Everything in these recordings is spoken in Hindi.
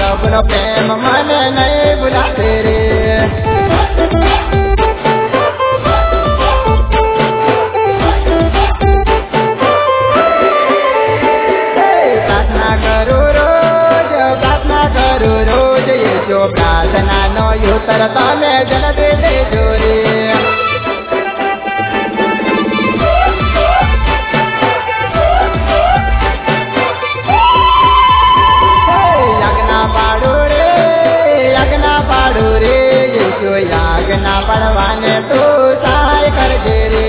प्रभु नो प्रेम मन नहीं भुलाते रे। प्रार्थना नो युतर तमे जन दे दे जोरे। यज्ञा पाड़ो रे यीशु यज्ञा पड़वाने तो सहाय कर दे रे।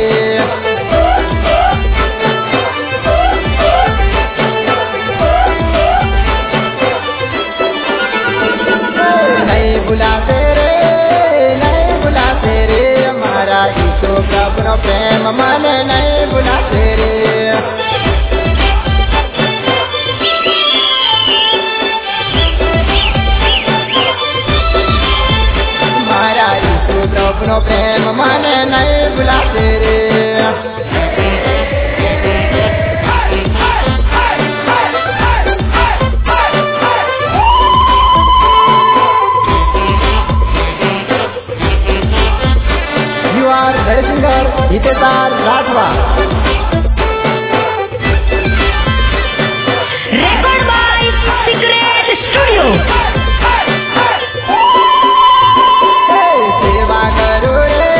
प्रभु नो प्रेम मन नहीं भुलाते रे। मारा यीशु प्रभु नो प्रेम मन नहीं भुलाते रे। Hitesh Rathwa record by secret studio. सेवा करो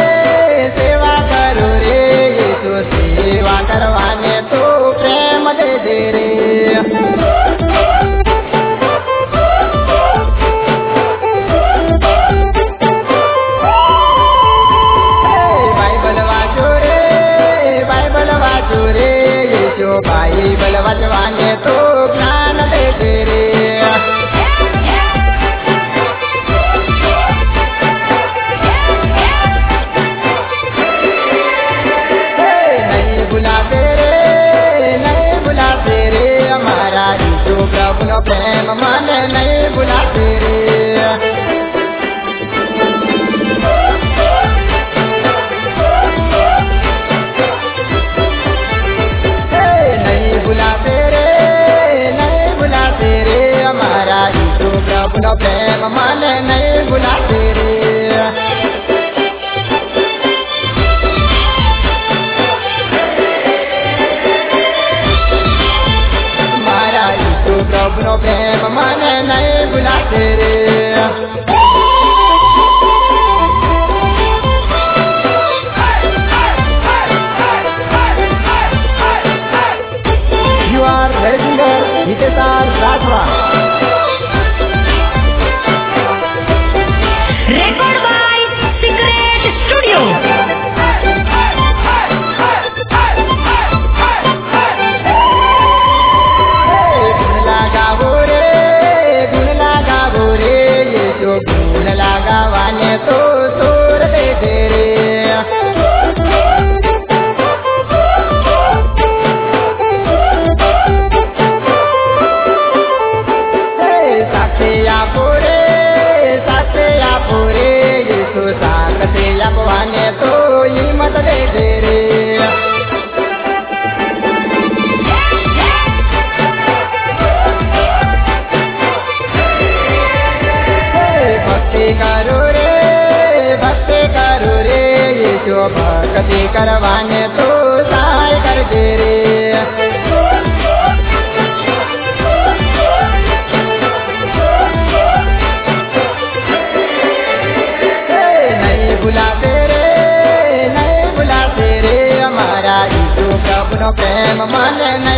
रे यीशु सेवा करवाने तो प्रेम दे दे रे। बाइबल बचवाने तो ज्ञान दे दे रे। नहीं भुलाते रे हमारा यीशु प्रभु नो प्रेम मन नहीं भुलाते रे। प्रभु नो प्रेम मन नहीं भुलाते रे। मारा यीशु प्रभु नो प्रेम मन नहीं भुलाते रे। You are Hitesh Rathwa record by secret studio. गुण लगावो रे यीशु गुण लगावाने तो तोर दे दे रे। अपवाने तो हिम्मत दे दे रे। भक्ति करो रे यीशु भक्ति करवाने तो सहाय कर दे रे। नहीं भुलाते रे हमारा यीशु प्रभु नो प्रेम मन